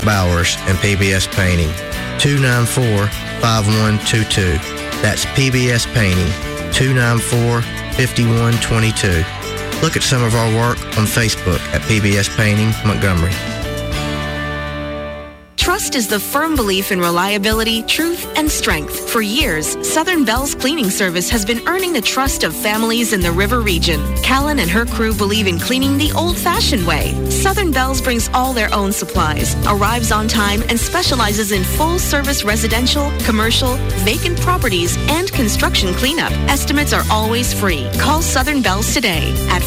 Bowers, and PBS Painting. 294-5122. That's PBS Painting, 294-5122. Look at some of our work on Facebook at PBS Painting, Montgomery. Trust is the firm belief in reliability, truth, and strength. For years, Southern Bell's cleaning service has been earning the trust of families in the river region. Callan and her crew believe in cleaning the old-fashioned way. Southern Bell's brings all their own supplies, arrives on time, and specializes in full-service residential, commercial, vacant properties, and construction cleanup. Estimates are always free. Call Southern Bell's today at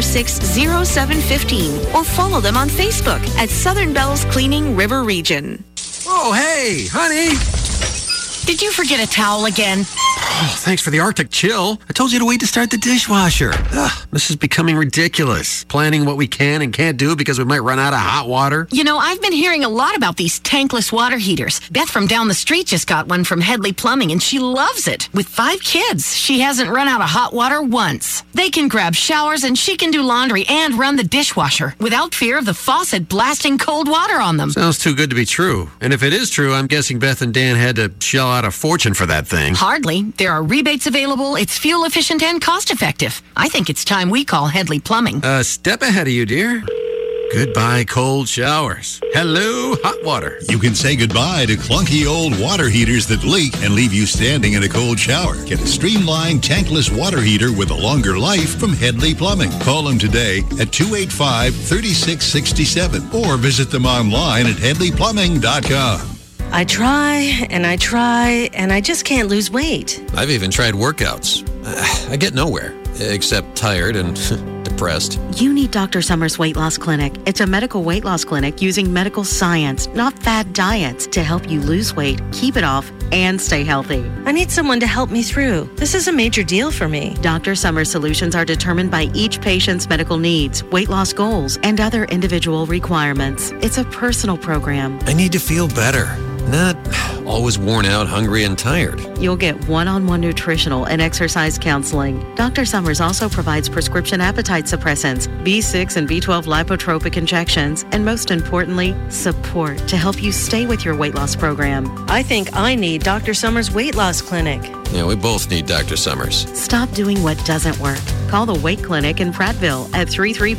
546-0715 or follow them on Facebook at Southern Bell's Cleaning River Region. Oh, hey, honey. Did you forget a towel again? Oh, thanks for the Arctic chill. I told you to wait to start the dishwasher. This is becoming ridiculous. Planning what we can and can't do because we might run out of hot water. You know, I've been hearing a lot about these tankless water heaters. Beth from down the street just got one from Headley Plumbing, and she loves it. With 5 kids, she hasn't run out of hot water once. They can grab showers, and she can do laundry and run the dishwasher without fear of the faucet blasting cold water on them. Sounds too good to be true. And if it is true, I'm guessing Beth and Dan had to shell out a fortune for that thing. Hardly. There are rebates available. It's fuel efficient and cost effective. I think it's time we call Headley Plumbing. Step ahead of you, dear. Goodbye, cold showers. Hello, hot water. You can say goodbye to clunky old water heaters that leak and leave you standing in a cold shower. Get a streamlined tankless water heater with a longer life from Headley Plumbing. Call them today at 285-3667 or visit them online at headleyplumbing.com. I try, and I just can't lose weight. I've even tried workouts. I get nowhere, except tired and depressed. You need Dr. Summers Weight Loss Clinic. It's a medical weight loss clinic using medical science, not fad diets, to help you lose weight, keep it off, and stay healthy. I need someone to help me through. This is a major deal for me. Dr. Summers' solutions are determined by each patient's medical needs, weight loss goals, and other individual requirements. It's a personal program. I need to feel better. Not always worn out, hungry, and tired. You'll get one-on-one nutritional and exercise counseling. Dr. Summers also provides prescription appetite suppressants, B6 and B12 lipotropic injections, and most importantly, support to help you stay with your weight loss program. I think I need Dr. Summers Weight Loss Clinic. Yeah, we both need Dr. Summers. Stop doing what doesn't work. Call the Weight Clinic in Prattville at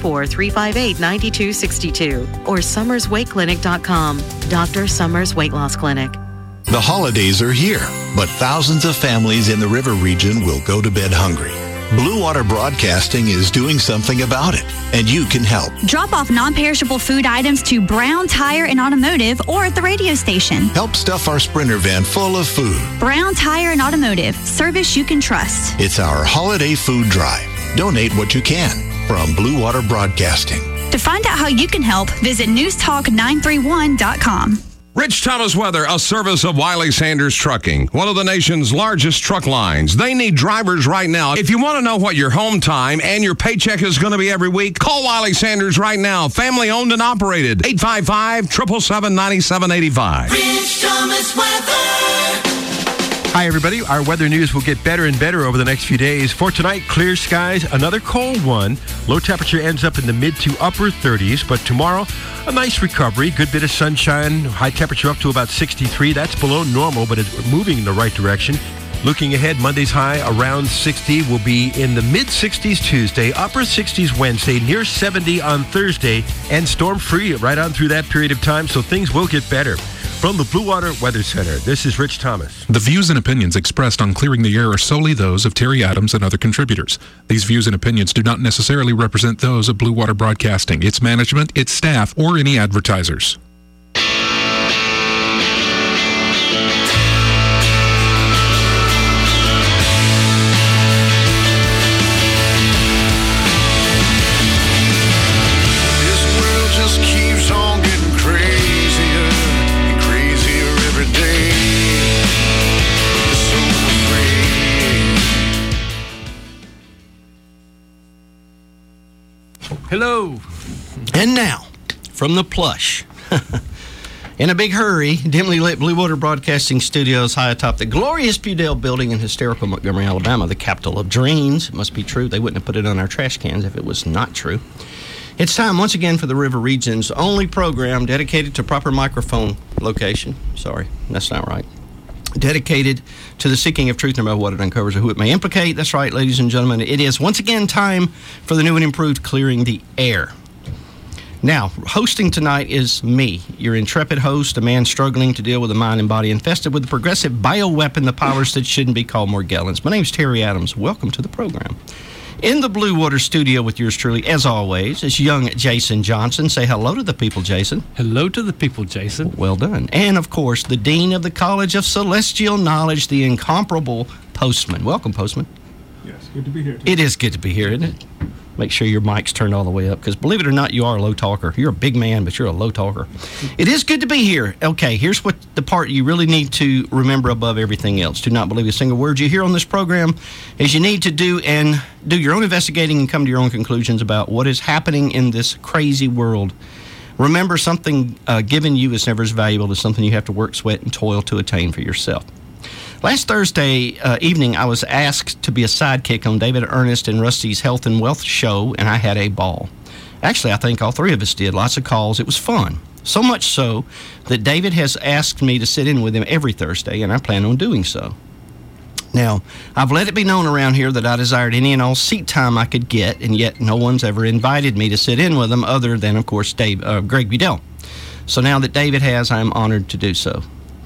334-358-9262 or summersweightclinic.com. Dr. Summers Weight Loss Clinic. The holidays are here, but thousands of families in the river region will go to bed hungry. Blue Water Broadcasting is doing something about it, and you can help. Drop off non-perishable food items to Brown Tire and Automotive or at the radio station. Help stuff our Sprinter van full of food. Brown Tire and Automotive, service you can trust. It's our holiday food drive. Donate what you can from Blue Water Broadcasting. To find out how you can help, visit newstalk931.com. Rich Thomas Weather, a service of Wiley Sanders Trucking, one of the nation's largest truck lines. They need drivers right now. If you want to know what your home time and your paycheck is going to be every week, call Wiley Sanders right now. Family owned and operated. 855-777-9785. Rich Thomas Weather. Hi, everybody. Our weather news will get better and better over the next few days. For tonight, clear skies, another cold one. Low temperature ends up in the mid to upper 30s, but tomorrow, a nice recovery. Good bit of sunshine, high temperature up to about 63. That's below normal, but it's moving in the right direction. Looking ahead, Monday's high around 60 will be in the mid-60s Tuesday, upper 60s Wednesday, near 70 on Thursday, and storm-free right on through that period of time, so things will get better. From the Blue Water Weather Center, this is Rich Thomas. The views and opinions expressed on Clearing the Air are solely those of Terry Adams and other contributors. These views and opinions do not necessarily represent those of Blue Water Broadcasting, its management, its staff, or any advertisers. Hello. And now, from the plush. In a big hurry, dimly lit Blue Water Broadcasting Studios high atop the glorious Budell Building in hysterical Montgomery, Alabama, the capital of dreams. It must be true. They wouldn't have put it on our trash cans if it was not true. It's time once again for the River Region's only program dedicated to proper microphone location. Sorry, that's not right. Dedicated to the seeking of truth, no matter what it uncovers or who it may implicate. That's right, ladies and gentlemen. It is once again time for the new and improved Clearing the Air. Now, hosting tonight is me, your intrepid host, a man struggling to deal with a mind and body infested with the progressive bioweapon, the powers that shouldn't be called Morgellons. My name's Terry Adams. Welcome to the program. In the Blue Water studio with yours truly, as always, is young Jason Johnson. Say hello to the people, Jason. Hello to the people, Jason. Well done. And, of course, the Dean of the College of Celestial Knowledge, the incomparable Postman. Welcome, Postman. Yes, good to be here. It is good to be here, isn't it? Make sure your mic's turned all the way up, because believe it or not, you are a low talker. You're a big man, but you're a low talker. It is good to be here. Okay, here's what the part you really need to remember above everything else. Do not believe a single word you hear on this program, as you need to do your own investigating and come to your own conclusions about what is happening in this crazy world. Remember, something given you is never as valuable as something you have to work, sweat, and toil to attain for yourself. Last Thursday evening, I was asked to be a sidekick on David Ernest and Rusty's Health and Wealth show, and I had a ball. Actually, I think all three of us did. Lots of calls. It was fun. So much so that David has asked me to sit in with him every Thursday, and I plan on doing so. Now, I've let it be known around here that I desired any and all seat time I could get, and yet no one's ever invited me to sit in with him other than, of course, Greg Budell. So now that David has, I'm honored to do so.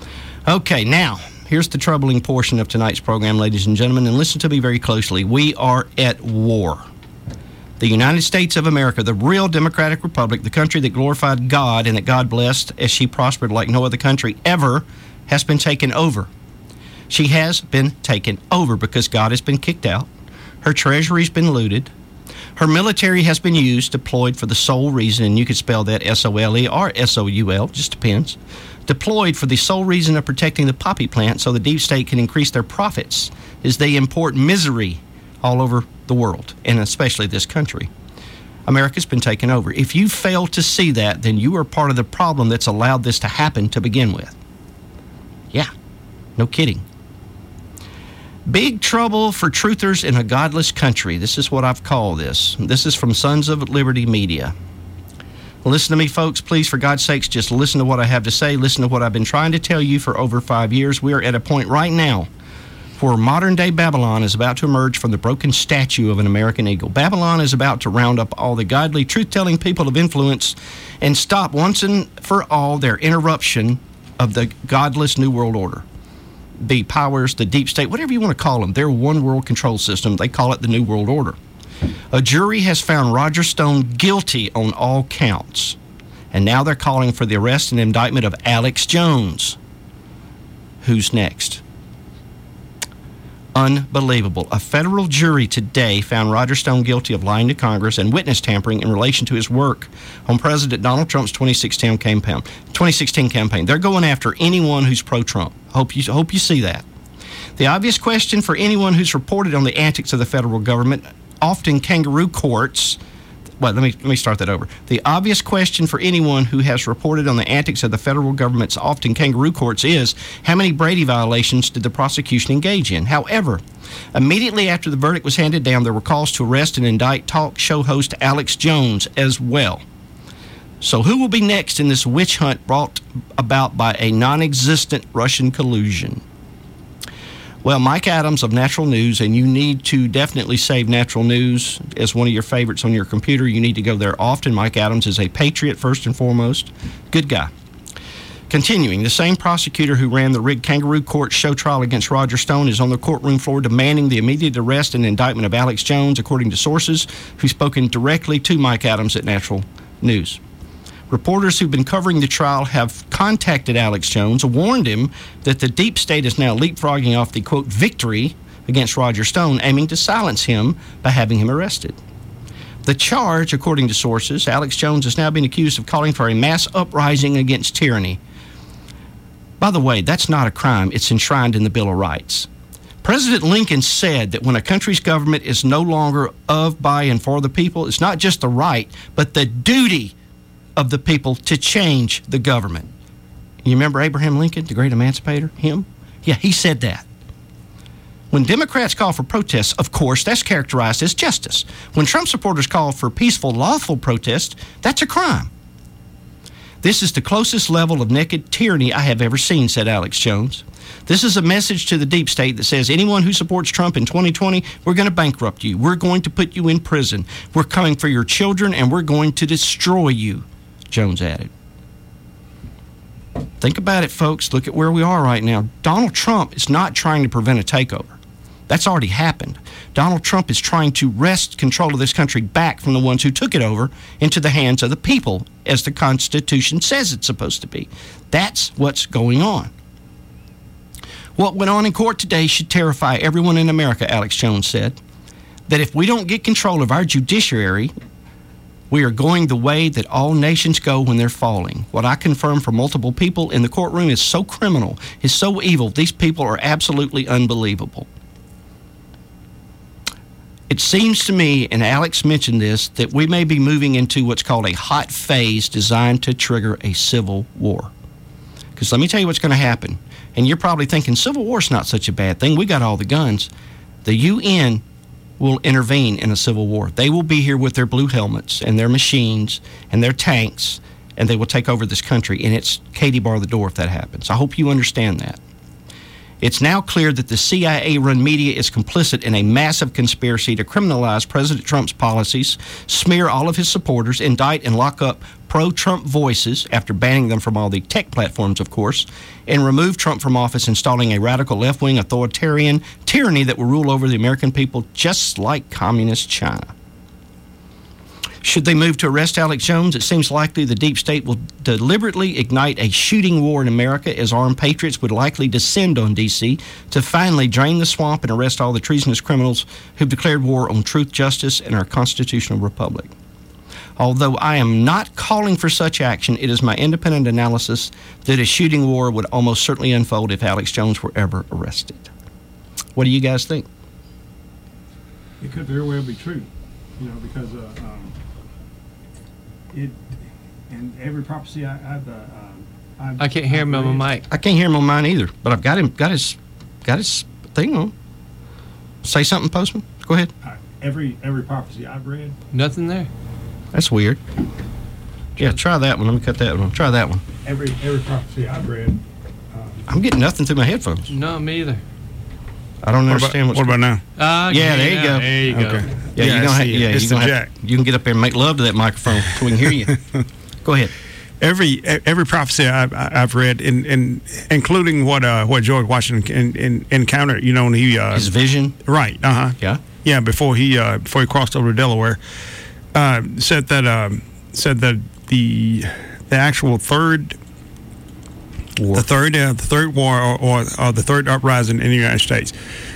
Okay, now, here's the troubling portion of tonight's program, ladies and gentlemen, and listen to me very closely. We are at war. The United States of America, the real democratic republic, the country that glorified God and that God blessed as she prospered like no other country ever, has been taken over. She has been taken over because God has been kicked out. Her treasury's been looted. Her military has been used, deployed for the sole reason, and you could spell that S-O-L-E or S-O-U-L, just depends, deployed for the sole reason of protecting the poppy plant so the deep state can increase their profits as they import misery all over the world, and especially this country. America's been taken over. If you fail to see that, then you are part of the problem that's allowed this to happen to begin with. Yeah, no kidding. Big trouble for truthers in a godless country. This is what I've called this. This is from Sons of Liberty Media. Listen to me, folks, please, for God's sakes, just listen to what I have to say. Listen to what I've been trying to tell you for over 5 years. We are at a point right now where modern-day Babylon is about to emerge from the broken statue of an American eagle. Babylon is about to round up all the godly, truth-telling people of influence and stop once and for all their interruption of the godless New World Order. The powers, the deep state, whatever you want to call them, their one-world control system, they call it the New World Order. A jury has found Roger Stone guilty on all counts, and now they're calling for the arrest and indictment of Alex Jones. Who's next? Unbelievable. A federal jury today found Roger Stone guilty of lying to Congress and witness tampering in relation to his work on President Donald Trump's 2016 campaign. They're going after anyone who's pro-Trump. Hope you see that. The obvious question for anyone who's reported on the antics of the federal government, often kangaroo courts. Well, let me start that over. The obvious question for anyone who has reported on the antics of the federal government's often kangaroo courts is, how many Brady violations did the prosecution engage in? However, immediately after the verdict was handed down, there were calls to arrest and indict talk show host Alex Jones as well. So who will be next in this witch hunt brought about by a non-existent Russian collusion? Well, Mike Adams of Natural News, and you need to definitely save Natural News as one of your favorites on your computer. You need to go there often. Mike Adams is a patriot first and foremost. Good guy. Continuing, the same prosecutor who ran the rigged kangaroo court show trial against Roger Stone is on the courtroom floor demanding the immediate arrest and indictment of Alex Jones, according to sources who've spoken directly to Mike Adams at Natural News. Reporters who've been covering the trial have contacted Alex Jones, warned him that the deep state is now leapfrogging off the, quote, victory against Roger Stone, aiming to silence him by having him arrested. The charge, according to sources, Alex Jones is now being accused of calling for a mass uprising against tyranny. By the way, that's not a crime. It's enshrined in the Bill of Rights. President Lincoln said that when a country's government is no longer of, by, and for the people, it's not just the right, but the duty of the people to change the government. You remember Abraham Lincoln, the great emancipator? Him? Yeah, he said that. When Democrats call for protests, of course, that's characterized as justice. When Trump supporters call for peaceful, lawful protest, that's a crime. This is the closest level of naked tyranny I have ever seen, said Alex Jones. This is a message to the deep state that says anyone who supports Trump in 2020, we're going to bankrupt you. We're going to put you in prison. We're coming for your children, and we're going to destroy you, Jones added. Think about it, folks. Look at where we are right now. Donald Trump is not trying to prevent a takeover. That's already happened. Donald Trump is trying to wrest control of this country back from the ones who took it over into the hands of the people, as the Constitution says it's supposed to be. That's what's going on. What went on in court today should terrify everyone in America, Alex Jones said. That if we don't get control of our judiciary, we are going the way that all nations go when they're falling. What I confirm from multiple people in the courtroom is so criminal, is so evil. These people are absolutely unbelievable. It seems to me, and Alex mentioned this, that we may be moving into what's called a hot phase designed to trigger a civil war. Because let me tell you what's going to happen. And you're probably thinking, civil war's not such a bad thing. We got all the guns. The UN will intervene in a civil war. They will be here with their blue helmets and their machines and their tanks, and they will take over this country. And it's Katie bar the door if that happens. I hope you understand that. It's now clear that the CIA-run media is complicit in a massive conspiracy to criminalize President Trump's policies, smear all of his supporters, indict and lock up pro-Trump voices, after banning them from all the tech platforms, of course, and remove Trump from office, installing a radical left-wing authoritarian tyranny that will rule over the American people just like communist China. Should they move to arrest Alex Jones, it seems likely the deep state will deliberately ignite a shooting war in America, as armed patriots would likely descend on D.C. to finally drain the swamp and arrest all the treasonous criminals who've declared war on truth, justice, and our constitutional republic. Although I am not calling for such action, it is my independent analysis that a shooting war would almost certainly unfold if Alex Jones were ever arrested. What do you guys think? It could very well be true, because and every prophecy I've I can't hear him on my mic. I can't hear him on mine either, but I've got his thing on. Say something, Postman. Go ahead. Every prophecy I've read. Nothing there. That's weird. Yeah, try that one. Let me cut that one. Try that one. Every prophecy I've read. I'm getting nothing through my headphones. No, me either. I don't understand what about now? Yeah, there you go. There you go. Okay. Yeah, it's the jack. You can get up there and make love to that microphone so we can hear you. Go ahead. Every prophecy I've read, including what George Washington encountered, and he his vision, right? Yeah. Before he crossed over to Delaware, said that the actual third war, the third war or the third uprising in the United States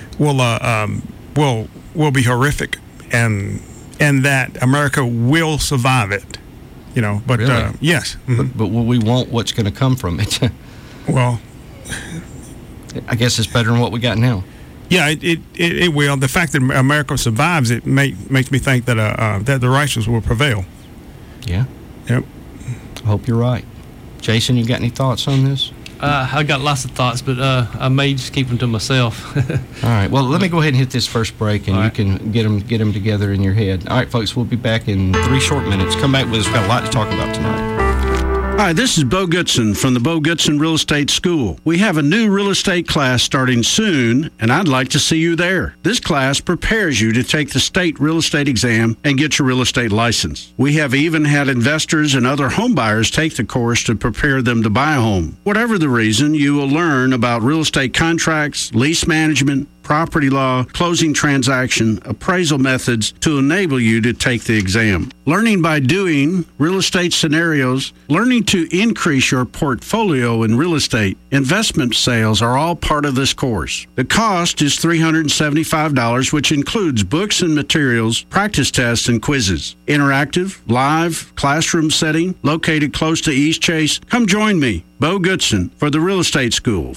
will be horrific, and that America will survive it. But really? Yes. Mm-hmm. But we want what's going to come from it. Well, I guess it's better than what we got now. Yeah, it will. The fact that America survives it makes me think that the righteous will prevail. Yeah. Yep. I hope you're right. Jason, you got any thoughts on this? I got lots of thoughts, but I may just keep them to myself. All right. Well, let me go ahead and hit this first break, and All you right. can get them together in your head. All right, folks, we'll be back in 3 short minutes. Come back with us. We've got a lot to talk about tonight. Hi, this is Bo Goodson from the Bo Goodson Real Estate School. We have a new real estate class starting soon, and I'd like to see you there. This class prepares you to take the state real estate exam and get your real estate license. We have even had investors and other home buyers take the course to prepare them to buy a home. Whatever the reason, you will learn about real estate contracts, lease management, property law, closing transaction, appraisal methods to enable you to take the exam. Learning by doing, real estate scenarios, learning to increase your portfolio in real estate, investment sales are all part of this course. The cost is $375, which includes books and materials, practice tests, and quizzes. Interactive, live, classroom setting, located close to East Chase. Come join me. Bo Goodson for the Real Estate School,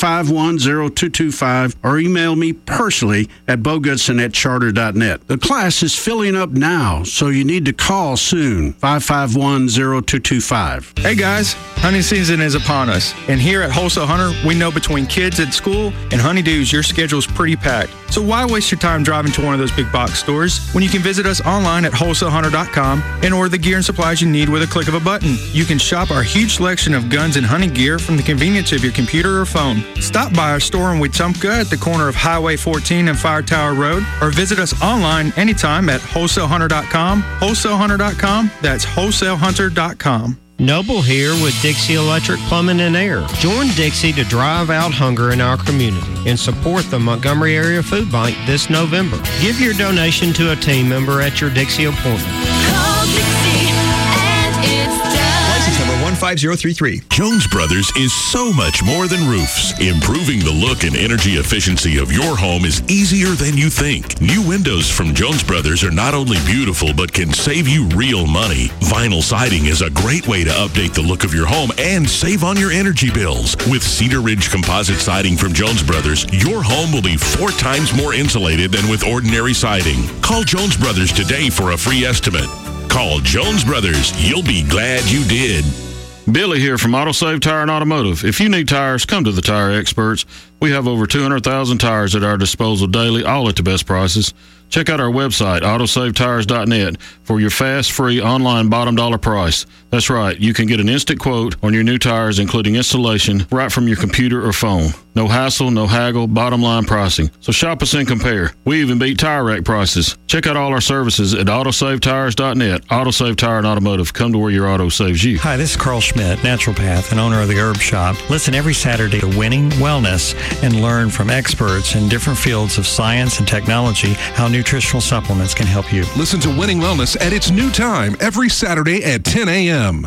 551-0225, or email me personally at bogoodson@charter.net. The class is filling up now, so you need to call soon, 551-0225. Hey guys, hunting season is upon us, and here at Wholesale Hunter, we know between kids at school and honeydews, your schedule's pretty packed. So why waste your time driving to one of those big box stores when you can visit us online at wholesalehunter.com and order the gear and supplies you need with a click of a button. You can shop our huge selection of guns and hunting gear from the convenience of your computer or phone. Stop by our store in Wetumpka at the corner of Highway 14 and Fire Tower Road, or visit us online anytime at wholesalehunter.com. Wholesalehunter.com, that's wholesalehunter.com. Noble here with Dixie Electric Plumbing and Air. Join Dixie to drive out hunger in our community and support the Montgomery Area Food Bank this November. Give your donation to a team member at your Dixie appointment. Call Dixie and it's done. License number 15033. Jones Brothers is so much more than roofs. Improving the look and energy efficiency of your home is easier than you think. New windows from Jones Brothers are not only beautiful, but can save you real money. Vinyl siding is a great way to update the look of your home and save on your energy bills. With Cedar Ridge composite siding from Jones Brothers, your home will be 4 times more insulated than with ordinary siding. Call Jones Brothers today for a free estimate. Call Jones Brothers. You'll be glad you did. Billy here from AutoSave Tire and Automotive. If you need tires, come to the Tire Experts. We have over 200,000 tires at our disposal daily, all at the best prices. Check out our website, autosavetires.net, for your fast, free, online bottom dollar price. That's right, you can get an instant quote on your new tires, including installation, right from your computer or phone. No hassle, no haggle, bottom line pricing. So shop us and compare. We even beat tire rack prices. Check out all our services at autosavetires.net. AutoSave Tire and Automotive. Come to where your auto saves you. Hi, this is Carl Schmidt, naturopath and owner of the Herb Shop. Listen every Saturday to Winning Wellness and learn from experts in different fields of science and technology how nutritional supplements can help you. Listen to Winning Wellness at its new time every Saturday at 10 a.m.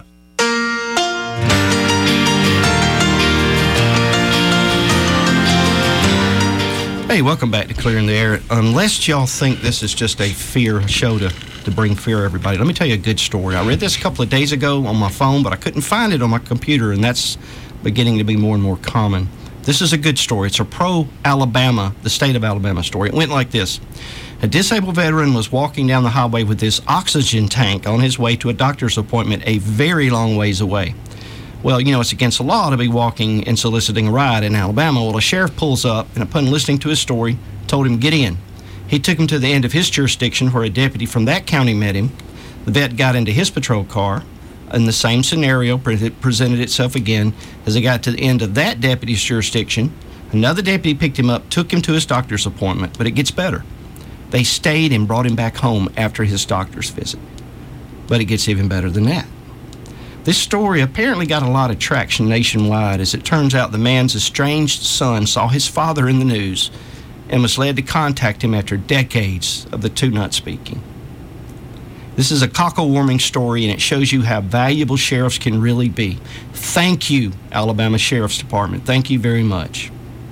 Hey, welcome back to Clearing the Air. Unless y'all think this is just a fear show to bring fear to everybody, let me tell you a good story. I read this a couple of days ago on my phone, but I couldn't find it on my computer, and that's beginning to be more and more common. This is a good story. It's a pro-Alabama, the state of Alabama story. It went like this. A disabled veteran was walking down the highway with this oxygen tank on his way to a doctor's appointment a very long ways away. Well, you know, it's against the law to be walking and soliciting a ride in Alabama. Well, a sheriff pulls up, and upon listening to his story, told him, get in. He took him to the end of his jurisdiction where a deputy from that county met him. The vet got into his patrol car, and the same scenario presented itself again. As he got to the end of that deputy's jurisdiction, another deputy picked him up, took him to his doctor's appointment. But it gets better. They stayed and brought him back home after his doctor's visit. But it gets even better than that. This story apparently got a lot of traction nationwide. As it turns out, the man's estranged son saw his father in the news and was led to contact him after decades of the two not speaking. This is a cockle-warming story, and it shows you how valuable sheriffs can really be. Thank you, Alabama Sheriff's Department. Thank you very much.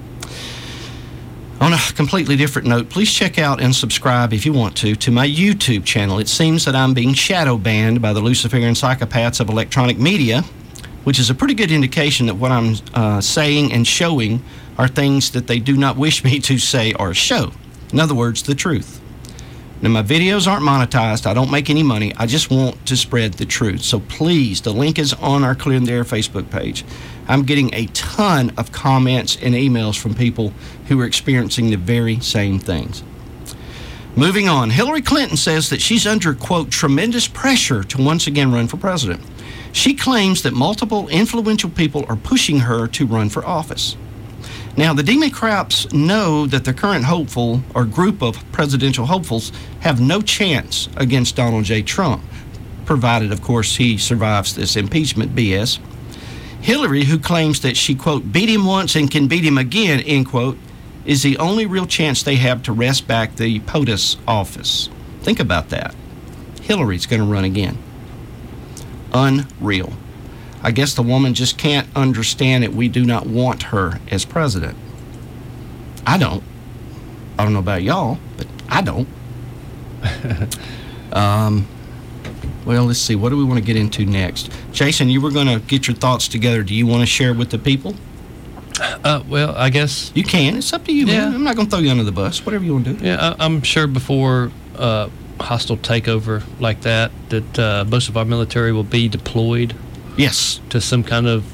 On a completely different note, please check out and subscribe, if you want to my YouTube channel. It seems that I'm being shadow banned by the Luciferian psychopaths of electronic media, which is a pretty good indication that what I'm saying and showing are things that they do not wish me to say or show. In other words, the truth. Now, my videos aren't monetized. I don't make any money. I just want to spread the truth. So please, the link is on our Clearing the Air Facebook page. I'm getting a ton of comments and emails from people who are experiencing the very same things. Moving on, Hillary Clinton says that she's under, quote, tremendous pressure to once again run for president. She claims that multiple influential people are pushing her to run for office. Now, the Democrats know that the current hopeful or group of presidential hopefuls have no chance against Donald J. Trump, provided, of course, he survives this impeachment BS. Hillary, who claims that she, quote, beat him once and can beat him again, end quote, is the only real chance they have to wrest back the POTUS office. Think about that. Hillary's going to run again. Unreal. I guess the woman just can't understand that we do not want her as president. I don't. I don't know about y'all, but I don't. Well, let's see. What do we want to get into next? Jason, you were going to get your thoughts together. Do you want to share with the people? Well, I guess you can. It's up to you, man. I'm not going to throw you under the bus. Whatever you want to do. Yeah, I'm sure before hostile takeover like that most of our military will be deployed. Yes. To some kind of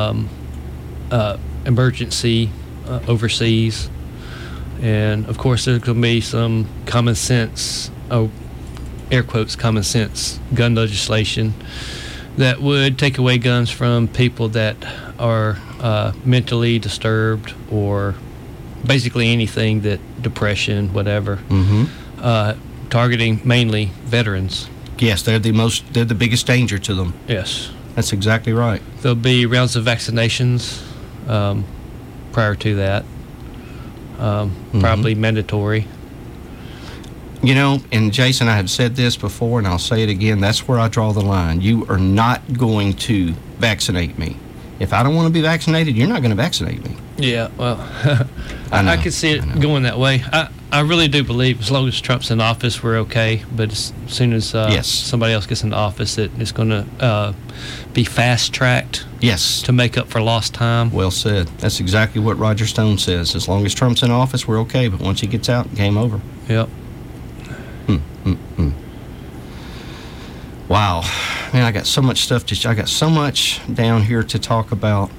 emergency overseas, and of course there's going to be some common sense, air quotes, common sense gun legislation that would take away guns from people that are mentally disturbed, or basically anything that depression, whatever. Targeting mainly veterans. Yes, they're the biggest danger to them. Yes, that's exactly right. There'll be rounds of vaccinations prior to that, probably mandatory. You know, and Jason, I have said this before, and I'll say it again. That's where I draw the line. You are not going to vaccinate me. If I don't want to be vaccinated, you're not going to vaccinate me. Yeah, well, I could see it going that way. I really do believe as long as Trump's in office, we're okay. But as soon as somebody else gets into office, it's going to be fast-tracked. Yes. To make up for lost time. Well said. That's exactly what Roger Stone says. As long as Trump's in office, we're okay. But once he gets out, game over. Yep. Wow. Man, I got so much stuff I got so much down here to talk about.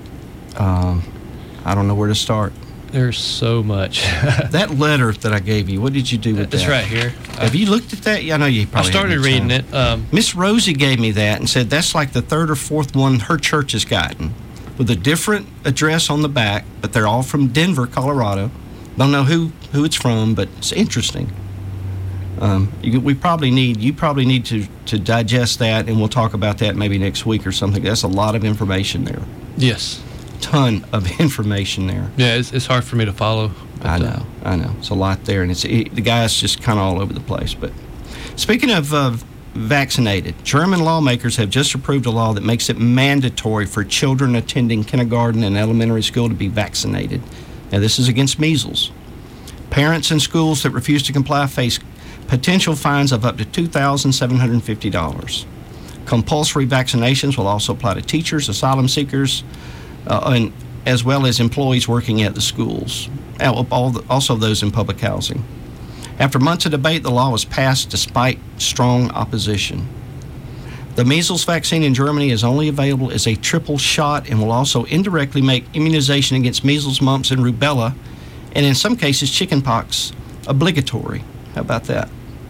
I don't know where to start. There's so much. That letter that I gave you, what did you do with that? It's right here. Have you looked at that? Yeah, I know you probably I started reading it. Miss Rosie gave me that and said that's like the third or fourth one her church has gotten, with a different address on the back, but they're all from Denver, Colorado. Don't know who it's from, but it's interesting. You probably need to digest that, and we'll talk about that maybe next week or something. That's a lot of information there. Yes. Ton of information there. Yeah, it's hard for me to follow. I know. It's a lot there, and the guy's just kind of all over the place. But speaking of vaccinated, German lawmakers have just approved a law that makes it mandatory for children attending kindergarten and elementary school to be vaccinated. Now, this is against measles. Parents in schools that refuse to comply face potential fines of up to $2,750. Compulsory vaccinations will also apply to teachers, asylum seekers, and as well as employees working at the schools, also those in public housing. After months of debate, the law was passed despite strong opposition. The measles vaccine in Germany is only available as a triple shot and will also indirectly make immunization against measles, mumps, and rubella, and in some cases chickenpox, obligatory. How about that?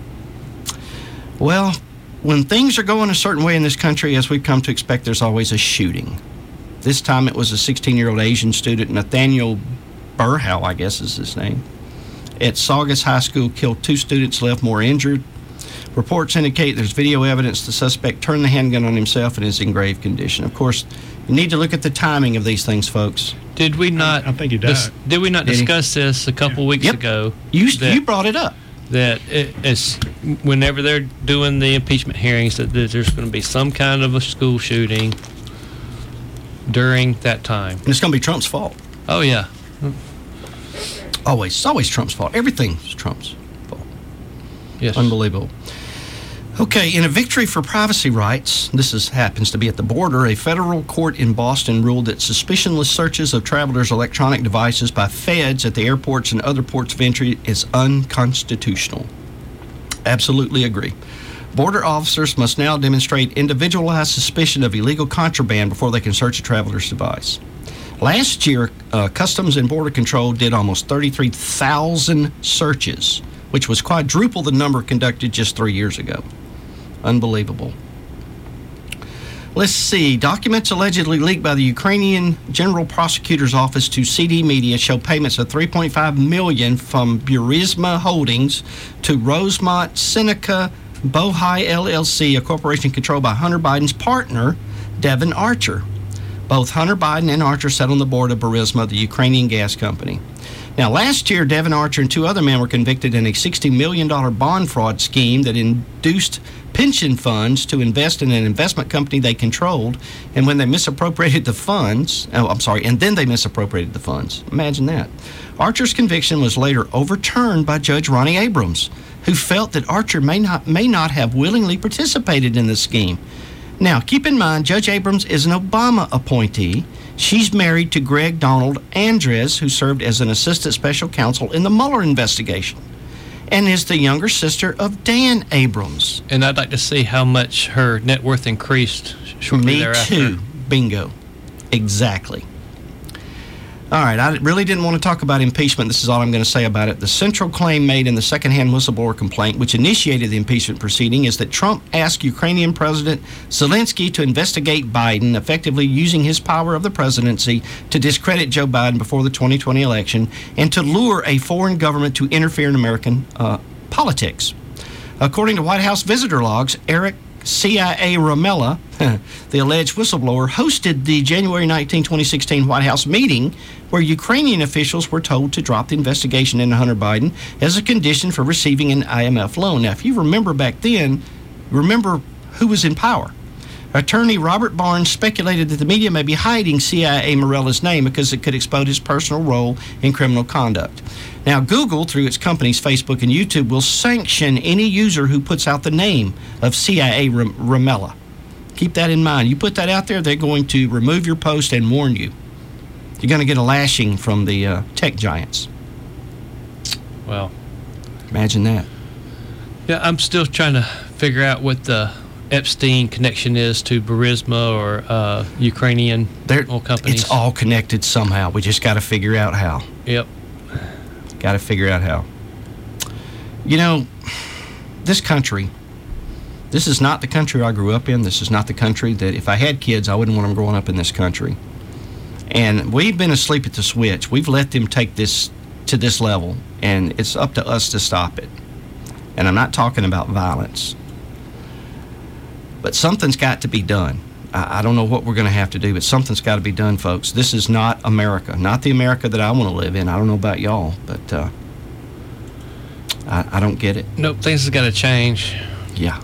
Well, when things are going a certain way in this country, as we've come to expect, there's always a shooting. This time it was a 16-year-old Asian student, Nathaniel Burhow, I guess is his name, at Saugus High School, killed 2 students, left more injured. Reports indicate there's video evidence the suspect turned the handgun on himself and is in grave condition. Of course, you need to look at the timing of these things, folks. Did we not? I think he died. Did we not discuss this a couple weeks ago? You brought it up. That it's whenever they're doing the impeachment hearings, that there's going to be some kind of a school shooting during that time. And it's going to be Trump's fault. Oh, yeah. Always. It's always Trump's fault. Everything's Trump's fault. Yes. Unbelievable. Okay, in a victory for privacy rights, happens to be at the border, a federal court in Boston ruled that suspicionless searches of travelers' electronic devices by feds at the airports and other ports of entry is unconstitutional. Absolutely agree. Border officers must now demonstrate individualized suspicion of illegal contraband before they can search a traveler's device. Last year, Customs and Border Control did almost 33,000 searches, which was quadruple the number conducted just 3 years ago. Unbelievable. Let's see. Documents allegedly leaked by the Ukrainian General Prosecutor's Office to CD Media show payments of $3.5 million from Burisma Holdings to Rosemont Seneca Bohai LLC, a corporation controlled by Hunter Biden's partner, Devon Archer. Both Hunter Biden and Archer sat on the board of Burisma, the Ukrainian gas company. Now, last year, Devon Archer and 2 other men were convicted in a $60 million bond fraud scheme that induced pension funds to invest in an investment company they controlled, and when they misappropriated the funds, and then they misappropriated the funds. Imagine that. Archer's conviction was later overturned by Judge Ronnie Abrams. who felt that Archer may not have willingly participated in the scheme. Now, keep in mind, Judge Abrams is an Obama appointee. She's married to Greg Donald Andres, who served as an assistant special counsel in the Mueller investigation, and is the younger sister of Dan Abrams. And I'd like to see how much her net worth increased shortly thereafter. Me too. Bingo. Exactly. All right, I really didn't want to talk about impeachment. This is all I'm going to say about it. The central claim made in the secondhand whistleblower complaint, which initiated the impeachment proceeding, is that Trump asked Ukrainian President Zelensky to investigate Biden, effectively using his power of the presidency to discredit Joe Biden before the 2020 election and to lure a foreign government to interfere in American politics. According to White House visitor logs, Eric CIA Ramella, the alleged whistleblower, hosted the January 19, 2016 White House meeting where Ukrainian officials were told to drop the investigation into Hunter Biden as a condition for receiving an IMF loan. Now, if you remember back then, remember who was in power. Attorney Robert Barnes speculated that the media may be hiding CIA Morella's name because it could expose his personal role in criminal conduct. Now, Google, through its companies Facebook and YouTube, will sanction any user who puts out the name of CIA Ramella. Keep that in mind. You put that out there, they're going to remove your post and warn you. You're going to get a lashing from the tech giants. Well, imagine that. Yeah, I'm still trying to figure out what the Epstein connection is to Burisma or Ukrainian oil companies. It's all connected somehow. We just got to figure out how. Yep. Got to figure out how. You know, this country, this is not the country I grew up in. This is not the country that if I had kids, I wouldn't want them growing up in this country. And we've been asleep at the switch. We've let them take this to this level, and it's up to us to stop it. And I'm not talking about violence. But something's got to be done. I don't know what we're going to have to do, but something's got to be done, folks. This is not America. Not the America that I want to live in. I don't know about y'all, but I don't get it. Nope, things have got to change. Yeah.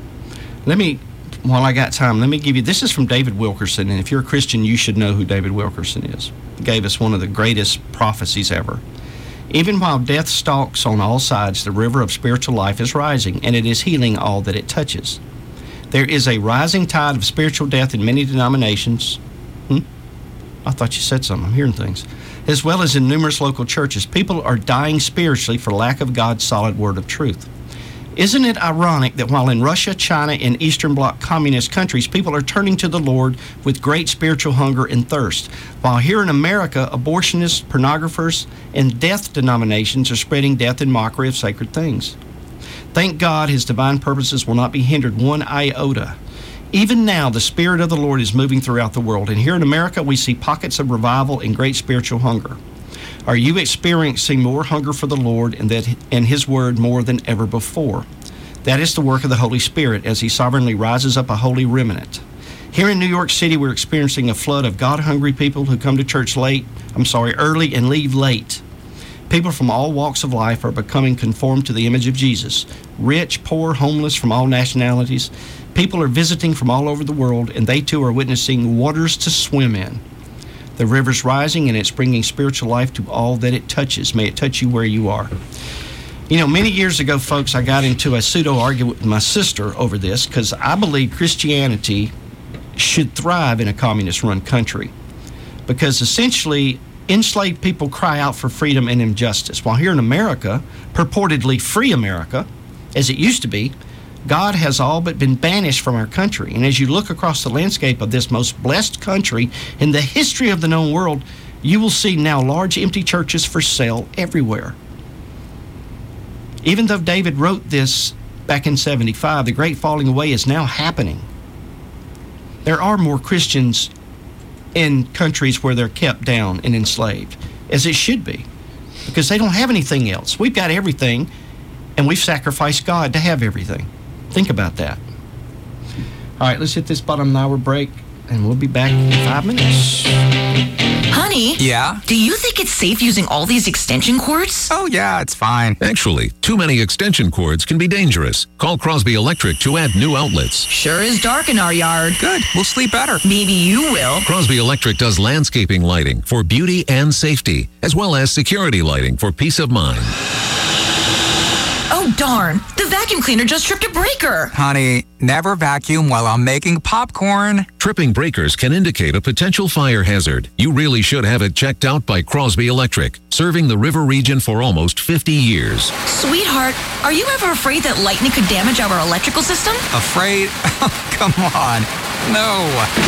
While I got time, let me give you, this is from David Wilkerson, and if you're a Christian, you should know who David Wilkerson is. He gave us one of the greatest prophecies ever. Even while death stalks on all sides, the river of spiritual life is rising, and it is healing all that it touches. There is a rising tide of spiritual death in many denominations. I thought you said something. I'm hearing things. As well as in numerous local churches. People are dying spiritually for lack of God's solid word of truth. Isn't it ironic that while in Russia, China, and Eastern Bloc communist countries, people are turning to the Lord with great spiritual hunger and thirst, while here in America, abortionists, pornographers, and death denominations are spreading death and mockery of sacred things? Thank God his divine purposes will not be hindered one iota. Even now, the Spirit of the Lord is moving throughout the world, and here in America, we see pockets of revival and great spiritual hunger. Are you experiencing more hunger for the Lord and his word more than ever before? That is the work of the Holy Spirit as he sovereignly rises up a holy remnant. Here in New York City, we're experiencing a flood of God-hungry people who come to church early and leave late. People from all walks of life are becoming conformed to the image of Jesus. Rich, poor, homeless, from all nationalities. People are visiting from all over the world, and they too are witnessing waters to swim in. The river's rising, and it's bringing spiritual life to all that it touches. May it touch you where you are. You know, many years ago, folks, I got into a pseudo-argument with my sister over this because I believe Christianity should thrive in a communist-run country. Because essentially, enslaved people cry out for freedom and injustice. While here in America, purportedly free America, as it used to be, God has all but been banished from our country. And as you look across the landscape of this most blessed country in the history of the known world, you will see now large empty churches for sale everywhere. Even though David wrote this back in 75, the great falling away is now happening. There are more Christians in countries where they're kept down and enslaved, as it should be, because they don't have anything else. We've got everything, and we've sacrificed God to have everything. Think about that. All right, let's hit this bottom hour break, and we'll be back in 5 minutes. Honey? Yeah? Do you think it's safe using all these extension cords? Oh, yeah, it's fine. Actually, too many extension cords can be dangerous. Call Crosby Electric to add new outlets. Sure is dark in our yard. Good. We'll sleep better. Maybe you will. Crosby Electric does landscaping lighting for beauty and safety, as well as security lighting for peace of mind. Oh, darn. The vacuum cleaner just tripped a breaker. Honey, never vacuum while I'm making popcorn. Tripping breakers can indicate a potential fire hazard. You really should have it checked out by Crosby Electric, serving the River region for almost 50 years. Sweetheart, are you ever afraid that lightning could damage our electrical system? Afraid? Come on. No.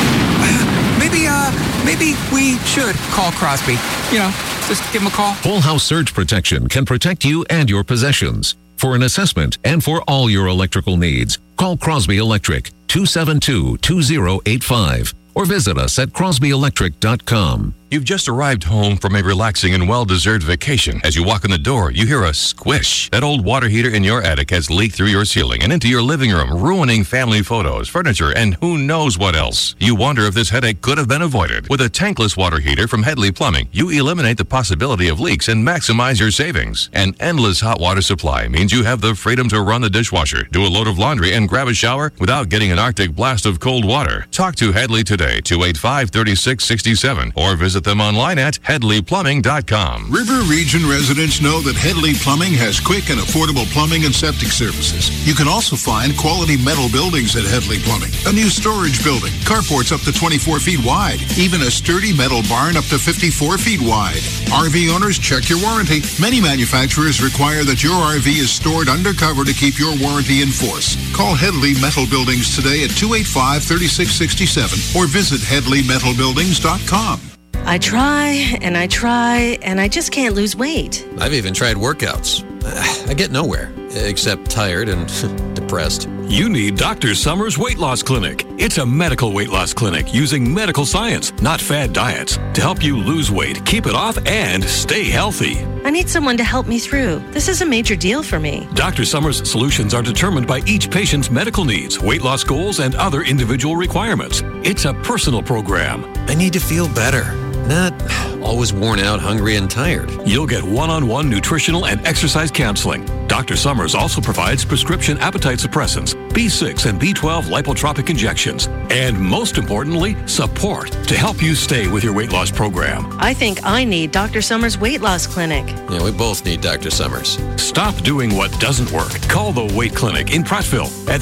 Maybe we should call Crosby. Just give him a call. Whole house surge protection can protect you and your possessions. For an assessment and for all your electrical needs, call Crosby Electric 272-2085 or visit us at crosbyelectric.com. You've just arrived home from a relaxing and well-deserved vacation. As you walk in the door, you hear a squish. That old water heater in your attic has leaked through your ceiling and into your living room, ruining family photos, furniture, and who knows what else. You wonder if this headache could have been avoided. With a tankless water heater from Headley Plumbing, you eliminate the possibility of leaks and maximize your savings. An endless hot water supply means you have the freedom to run the dishwasher, do a load of laundry, and grab a shower without getting an Arctic blast of cold water. Talk to Headley today, 285-3667, or visit them online at HeadleyPlumbing.com. River Region residents know that Headley Plumbing has quick and affordable plumbing and septic services. You can also find quality metal buildings at Headley Plumbing. A new storage building, carports up to 24 feet wide, even a sturdy metal barn up to 54 feet wide. RV owners, check your warranty. Many manufacturers require that your RV is stored undercover to keep your warranty in force. Call Headley Metal Buildings today at 285-3667 or visit HeadleyMetalBuildings.com. I try and I try and I just can't lose weight. I've even tried workouts. I get nowhere, except tired and depressed. You need Dr. Summers Weight Loss Clinic. It's a medical weight loss clinic using medical science, not fad diets, to help you lose weight, keep it off, and stay healthy. I need someone to help me through. This is a major deal for me. Dr. Summers' solutions are determined by each patient's medical needs, weight loss goals, and other individual requirements. It's a personal program. I need to feel better. Not always worn out, hungry, and tired. You'll get one-on-one nutritional and exercise counseling. Dr. Summers also provides prescription appetite suppressants, B6 and B12 lipotropic injections, and most importantly, support to help you stay with your weight loss program. I think I need Dr. Summers Weight Loss Clinic. Yeah, we both need Dr. Summers. Stop doing what doesn't work. Call the Weight Clinic in Prattville at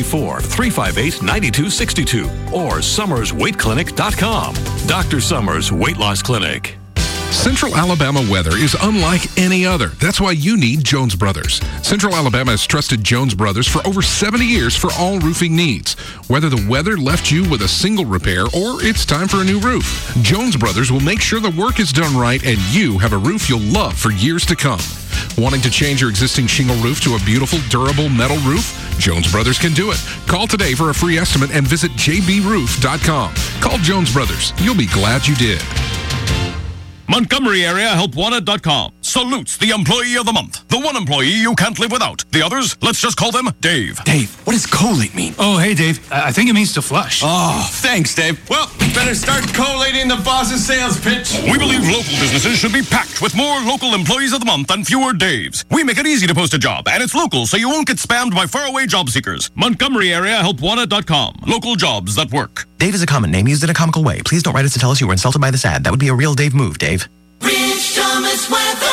334-358-9262 or summersweightclinic.com. Dr. Summers Weight Loss Clinic. Central Alabama weather is unlike any other. That's why you need Jones Brothers. Central Alabama has trusted Jones Brothers for over 70 years for all roofing needs. Whether the weather left you with a single repair or it's time for a new roof, Jones Brothers will make sure the work is done right and you have a roof you'll love for years to come. Wanting to change your existing shingle roof to a beautiful, durable metal roof? Jones Brothers can do it. Call today for a free estimate and visit jbroof.com. Call Jones Brothers. You'll be glad you did. Montgomery Area HelpWanted.com salutes the employee of the month. The one employee you can't live without. The others, let's just call them Dave. Dave, what does collate mean? Oh, hey, Dave. I think it means to flush. Oh, thanks, Dave. Well, better start collating the boss's sales pitch. We believe local businesses should be packed with more local employees of the month and fewer Daves. We make it easy to post a job, and it's local, so you won't get spammed by faraway job seekers. Montgomery Area HelpWanted.com. Local jobs that work. Dave is a common name used in a comical way. Please don't write us to tell us you were insulted by this ad. That would be a real Dave move, Dave. Rich Thomas weather.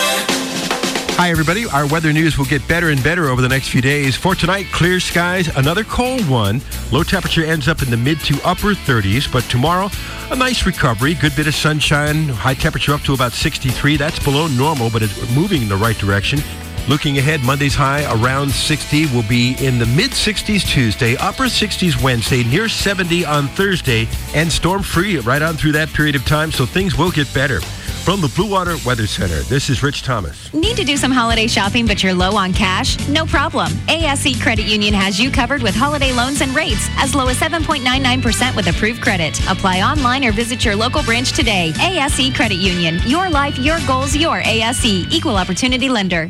Hi, everybody. Our weather news will get better and better over the next few days. For tonight, clear skies, another cold one. Low temperature ends up in the mid to upper 30s, but tomorrow, a nice recovery. Good bit of sunshine, high temperature up to about 63. That's below normal, but it's moving in the right direction. Looking ahead, Monday's high around 60 will be in the mid-60s Tuesday, upper 60s Wednesday, near 70 on Thursday, and storm-free right on through that period of time, so things will get better. From the Blue Water Weather Center, this is Rich Thomas. Need to do some holiday shopping, but you're low on cash? No problem. ASE Credit Union has you covered with holiday loans and rates as low as 7.99% with approved credit. Apply online or visit your local branch today. ASE Credit Union. Your life, your goals, your ASE. Equal Opportunity Lender.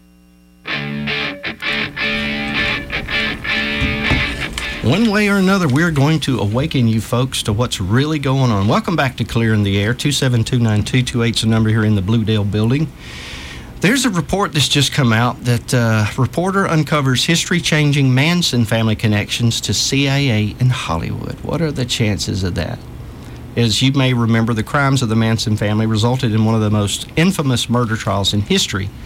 One way or another, we're going to awaken you folks to what's really going on. Welcome back to Clear in the Air. 2729228 is the number here in the Bluedale building. There's a report that's just come out that reporter uncovers history-changing Manson family connections to CIA in Hollywood. What are the chances of that? As you may remember, the crimes of the Manson family resulted in one of the most infamous murder trials in history.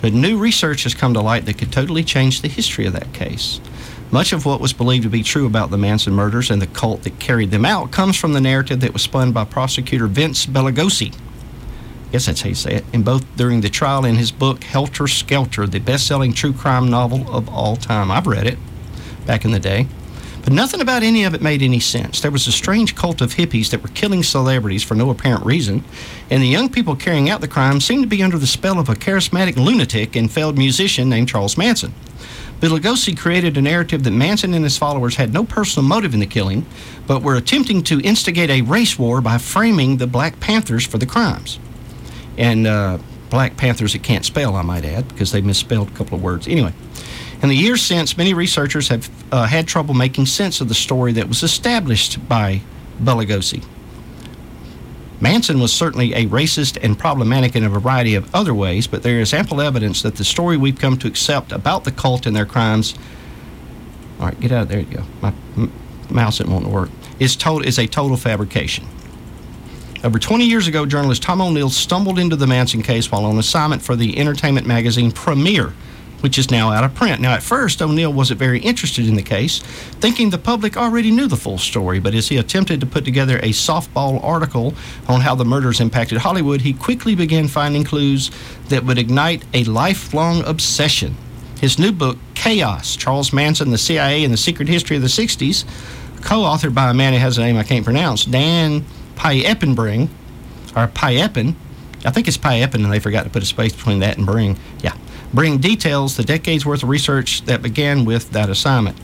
But new research has come to light that could totally change the history of that case. Much of what was believed to be true about the Manson murders and the cult that carried them out comes from the narrative that was spun by prosecutor Vince Belagosi. I guess that's how you say it. In both during the trial and his book, Helter Skelter, the best-selling true crime novel of all time. I've read it back in the day. But nothing about any of it made any sense. There was a strange cult of hippies that were killing celebrities for no apparent reason, and the young people carrying out the crime seemed to be under the spell of a charismatic lunatic and failed musician named Charles Manson. Belagosi created a narrative that Manson and his followers had no personal motive in the killing, but were attempting to instigate a race war by framing the Black Panthers for the crimes. And Black Panthers that can't spell, I might add, because they misspelled a couple of words. Anyway. In the years since, many researchers have had trouble making sense of the story that was established by Belagosi. Manson was certainly a racist and problematic in a variety of other ways, but there is ample evidence that the story we've come to accept about the cult and their crimes... All right, get out of there. You go. My mouse didn't want to work. Is a total fabrication. Over 20 years ago, journalist Tom O'Neill stumbled into the Manson case while on assignment for the entertainment magazine Premiere, which is now out of print. Now, at first, O'Neill wasn't very interested in the case, thinking the public already knew the full story. But as he attempted to put together a softball article on how the murders impacted Hollywood, he quickly began finding clues that would ignite a lifelong obsession. His new book, Chaos, Charles Manson, the CIA, and the Secret History of the 60s, co-authored by a man who has a name I can't pronounce, Dan Pieppenbring, or Pieppen. I think it's Pieppen, and they forgot to put a space between that and Bring. Yeah. Bring details the decades worth of research that began with that assignment.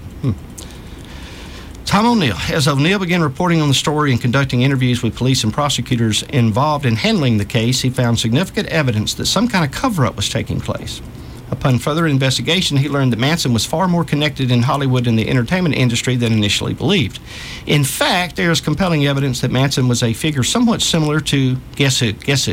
Tom O'Neill. As O'Neill began reporting on the story and conducting interviews with police and prosecutors involved in handling the case, he found significant evidence that some kind of cover-up was taking place. Upon further investigation, he learned that Manson was far more connected in Hollywood and the entertainment industry than initially believed. In fact, there is compelling evidence that Manson was a figure somewhat similar to, guess who?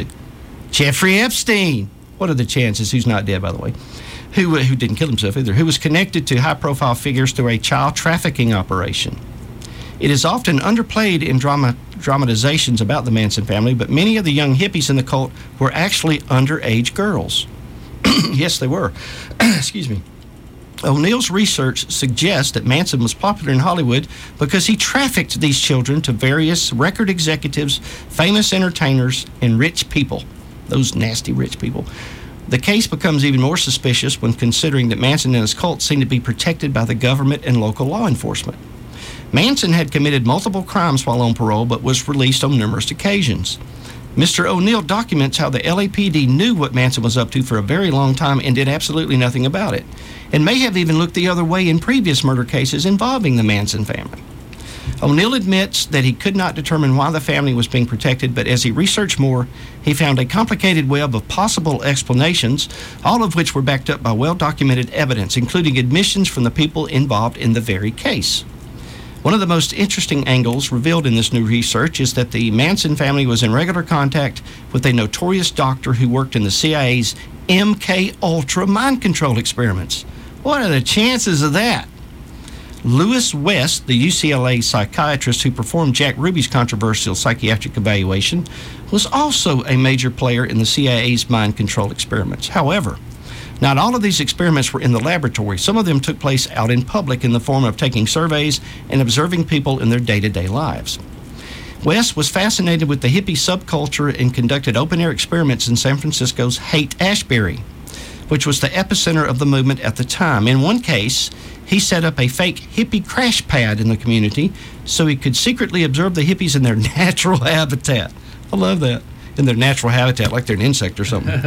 Jeffrey Epstein. What are the chances? Who's not dead, by the way. Who didn't kill himself either. Who was connected to high-profile figures through a child trafficking operation. It is often underplayed in dramatizations about the Manson family, but many of the young hippies in the cult were actually underage girls. Yes, they were. Excuse me. O'Neill's research suggests that Manson was popular in Hollywood because he trafficked these children to various record executives, famous entertainers, and rich people. Those nasty rich people. The case becomes even more suspicious when considering that Manson and his cult seem to be protected by the government and local law enforcement. Manson had committed multiple crimes while on parole, but was released on numerous occasions. Mr. O'Neill documents how the LAPD knew what Manson was up to for a very long time and did absolutely nothing about it, and may have even looked the other way in previous murder cases involving the Manson family. O'Neill admits that he could not determine why the family was being protected, but as he researched more, he found a complicated web of possible explanations, all of which were backed up by well-documented evidence, including admissions from the people involved in the very case. One of the most interesting angles revealed in this new research is that the Manson family was in regular contact with a notorious doctor who worked in the CIA's MK-Ultra mind control experiments. What are the chances of that? Lewis West, the UCLA psychiatrist who performed Jack Ruby's controversial psychiatric evaluation, was also a major player in the CIA's mind control experiments. However, not all of these experiments were in the laboratory. Some of them took place out in public in the form of taking surveys and observing people in their day-to-day lives. West was fascinated with the hippie subculture and conducted open-air experiments in San Francisco's Haight-Ashbury, which was the epicenter of the movement at the time. In one case, he set up a fake hippie crash pad in the community so he could secretly observe the hippies in their natural habitat. I love that. In their natural habitat, like they're an insect or something.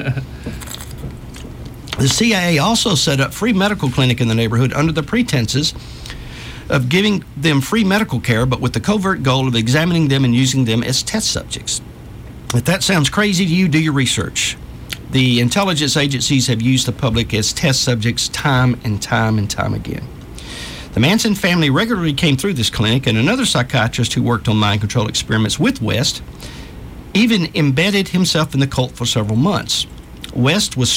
The CIA also set up free medical clinic in the neighborhood under the pretenses of giving them free medical care, but with the covert goal of examining them and using them as test subjects. If that sounds crazy to you, do your research. The intelligence agencies have used the public as test subjects time and time and time again. The Manson family regularly came through this clinic, and another psychiatrist who worked on mind control experiments with West even embedded himself in the cult for several months. West was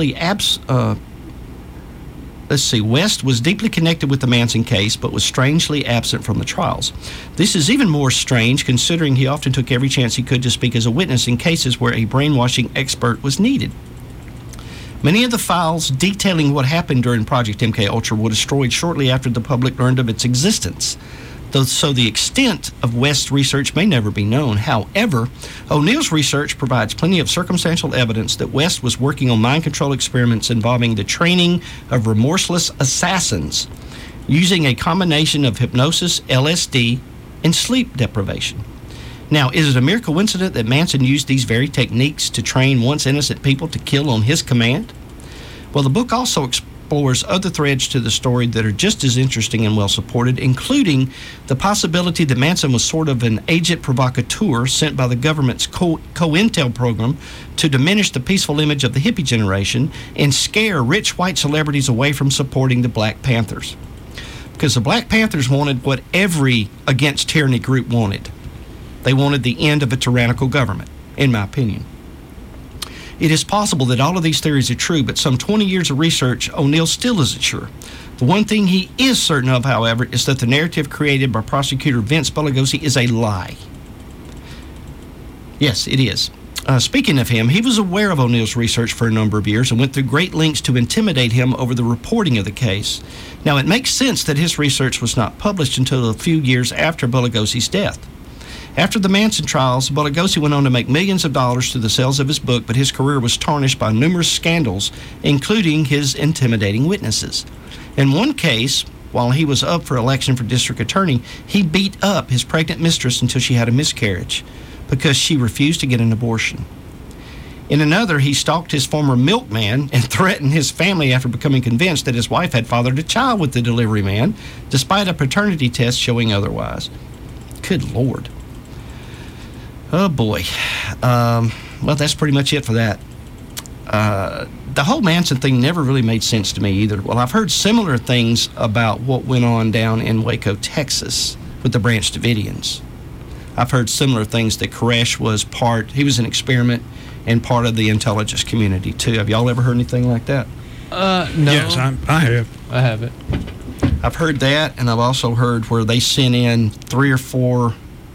West was deeply connected with the Manson case, but was strangely absent from the trials. This is even more strange considering he often took every chance he could to speak as a witness in cases where a brainwashing expert was needed. Many of the files detailing what happened during Project MKUltra were destroyed shortly after the public learned of its existence. So the extent of West's research may never be known. However, O'Neill's research provides plenty of circumstantial evidence that West was working on mind control experiments involving the training of remorseless assassins using a combination of hypnosis, LSD, and sleep deprivation. Now, is it a mere coincidence that Manson used these very techniques to train once innocent people to kill on his command? Well, the book also explores other threads to the story that are just as interesting and well supported, including the possibility that Manson was sort of an agent provocateur sent by the government's COINTEL program to diminish the peaceful image of the hippie generation and scare rich white celebrities away from supporting the Black Panthers. Because the Black Panthers wanted what every against tyranny group wanted. They wanted the end of a tyrannical government, in my opinion. It is possible that all of these theories are true, but some 20 years of research, O'Neill still isn't sure. The one thing he is certain of, however, is that the narrative created by prosecutor Vince Bugliosi is a lie. Yes, it is. Speaking of him, he was aware of O'Neill's research for a number of years and went through great lengths to intimidate him over the reporting of the case. Now, it makes sense that his research was not published until a few years after Bugliosi's death. After the Manson trials, Bugliosi went on to make millions of dollars through the sales of his book, but his career was tarnished by numerous scandals, including his intimidating witnesses. In one case, while he was up for election for district attorney, he beat up his pregnant mistress until she had a miscarriage because she refused to get an abortion. In another, he stalked his former milkman and threatened his family after becoming convinced that his wife had fathered a child with the delivery man, despite a paternity test showing otherwise. Good Lord. Oh, boy. Well, that's pretty much it for that. The whole Manson thing never really made sense to me either. Well, I've heard similar things about what went on down in Waco, Texas with the Branch Davidians. I've heard similar things that Koresh was he was an experiment and part of the intelligence community, too. Have y'all ever heard anything like that? No. Yes, I have. I haven't. I've heard that, and I've also heard where they sent in 3 or 4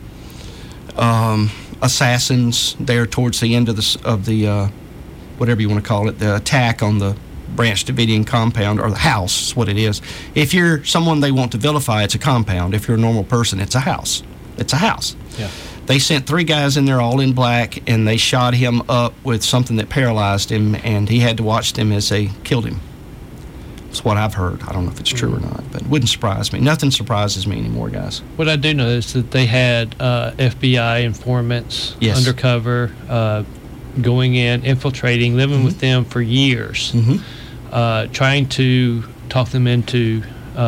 assassins there towards the end of the whatever you want to call it, the attack on the Branch Davidian compound, or the house is what it is. If you're someone they want to vilify, it's a compound. If you're a normal person, it's a house. It's a house. Yeah. They sent 3 guys in there all in black, and they shot him up with something that paralyzed him, and he had to watch them as they killed him. That's what I've heard. I don't know if it's true or not, but it wouldn't surprise me. Nothing surprises me anymore, guys. What I do know is that they had FBI informants undercover, going in, infiltrating, living with them for years, trying to talk them into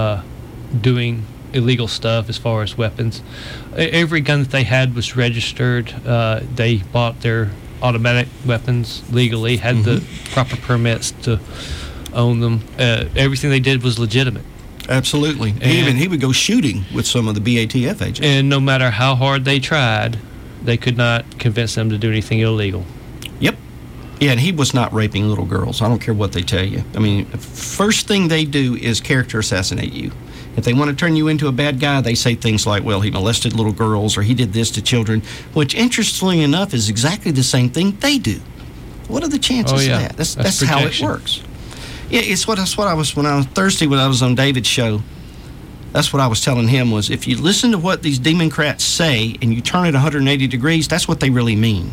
doing illegal stuff as far as weapons. Every gun that they had was registered. They bought their automatic weapons legally, had the proper permits to own them. Everything they did was legitimate. Absolutely. He would go shooting with some of the BATF agents. And no matter how hard they tried, they could not convince them to do anything illegal. Yep. Yeah, and he was not raping little girls. I don't care what they tell you. I mean, first thing they do is character assassinate you. If they want to turn you into a bad guy, they say things like, well, he molested little girls or he did this to children, which, interestingly enough, is exactly the same thing they do. What are the chances of that? That's how it works. Yeah, that's what I was, when I was Thursday, when I was on David's show, that's what I was telling him was, if you listen to what these Democrats say and you turn it 180 degrees, that's what they really mean.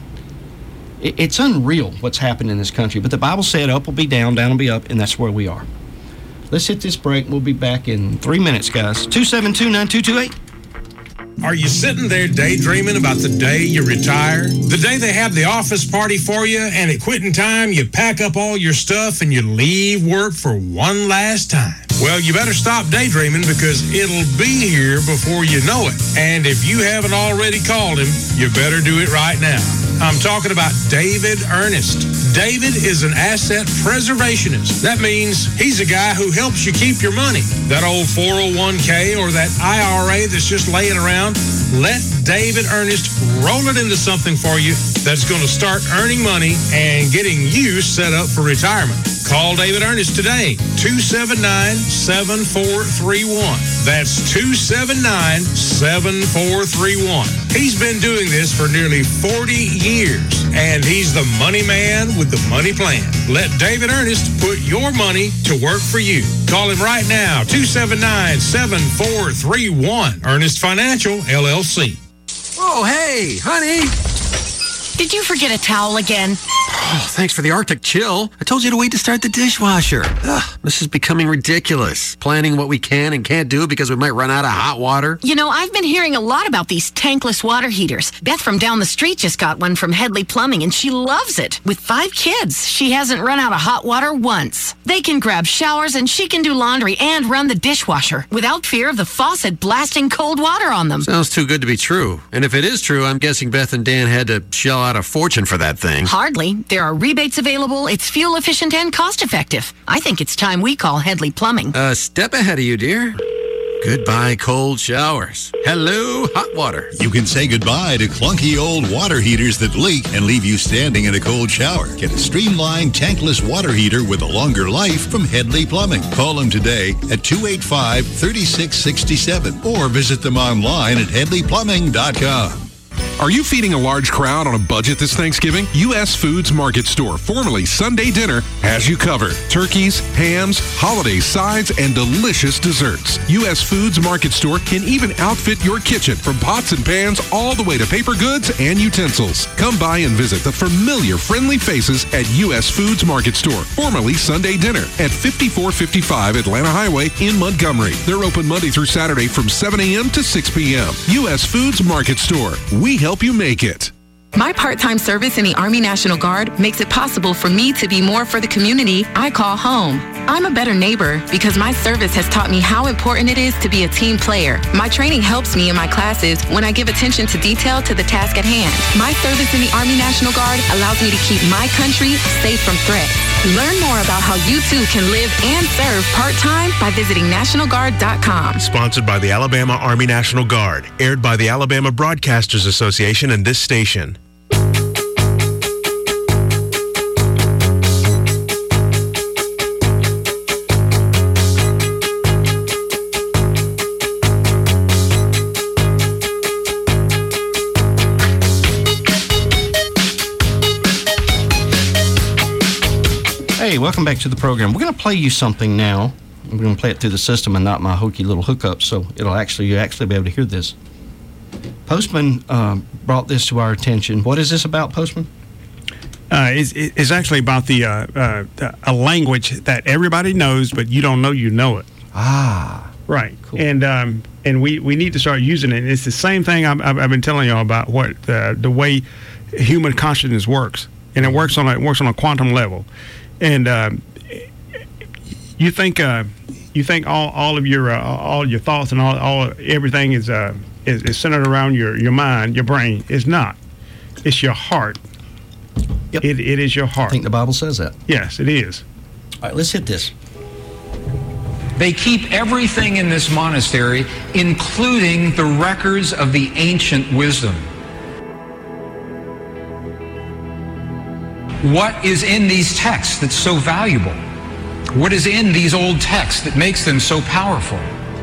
It's unreal what's happened in this country, but the Bible said up will be down, down will be up, and that's where we are. Let's hit this break. We'll be back in 3 minutes, guys. 272-9228. Are you sitting there daydreaming about the day you retire? The day they have the office party for you, and at quitting time, you pack up all your stuff and you leave work for one last time? Well, you better stop daydreaming, because it'll be here before you know it. And if you haven't already called him, you better do it right now. I'm talking about David Ernest. David is an asset preservationist. That means he's a guy who helps you keep your money. That old 401k or that IRA that's just laying around, let David Ernest roll it into something for you that's going to start earning money and getting you set up for retirement. Call David Ernest today, 279-7431. That's 279-7431. He's been doing this for nearly 40 years, and he's the money man with the money plan. Let David Ernest put your money to work for you. Call him right now, 279-7431. Ernest Financial, LLC. Oh, hey, honey. Did you forget a towel again? Oh, thanks for the Arctic Chill. I told you to wait to start the dishwasher. Ugh, this is becoming ridiculous. Planning what we can and can't do because we might run out of hot water. You know, I've been hearing a lot about these tankless water heaters. Beth from down the street just got one from Headley Plumbing, and she loves it. With 5 kids, she hasn't run out of hot water once. They can grab showers, and she can do laundry and run the dishwasher without fear of the faucet blasting cold water on them. Sounds too good to be true. And if it is true, I'm guessing Beth and Dan had to shell out a fortune for that thing. Hardly. There are rebates available. It's fuel efficient and cost effective. I think it's time we call Headley Plumbing. Step ahead of you, dear. Goodbye, cold showers. Hello, hot water. You can say goodbye to clunky old water heaters that leak and leave you standing in a cold shower. Get a streamlined tankless water heater with a longer life from Headley Plumbing. Call them today at 285-3667 or visit them online at headleyplumbing.com. Are you feeding a large crowd on a budget this Thanksgiving? U.S. Foods Market Store, formerly Sunday Dinner, has you covered. Turkeys, hams, holiday sides, and delicious desserts. U.S. Foods Market Store can even outfit your kitchen from pots and pans all the way to paper goods and utensils. Come by and visit the familiar, friendly faces at U.S. Foods Market Store, formerly Sunday Dinner, at 5455 Atlanta Highway in Montgomery. They're open Monday through Saturday from 7 a.m. to 6 p.m. U.S. Foods Market Store. We help you make it. My part-time service in the Army National Guard makes it possible for me to be more for the community I call home. I'm a better neighbor because my service has taught me how important it is to be a team player. My training helps me in my classes when I give attention to detail to the task at hand. My service in the Army National Guard allows me to keep my country safe from threats. Learn more about how you too can live and serve part-time by visiting NationalGuard.com. Sponsored by the Alabama Army National Guard. Aired by the Alabama Broadcasters Association and this station. Hey, welcome back to the program. We're going to play you something now. We're going to play it through the system and not my hokey little hookup, so you'll actually be able to hear this. Postman brought this to our attention. What is this about, Postman? It's actually about a language that everybody knows, but you don't know you know it. Ah, right. Cool. And we need to start using it. It's the same thing I've been telling y'all about what the way human consciousness works, and it works on a quantum level. And you think all of your thoughts and all everything is centered around your mind, your brain. It's not. It's your heart. Yep. It is your heart. I think the Bible says that. Yes, it is. All right, let's hit this. They keep everything in this monastery, including the records of the ancient wisdom. What is in these texts that's so valuable? What is in these old texts that makes them so powerful?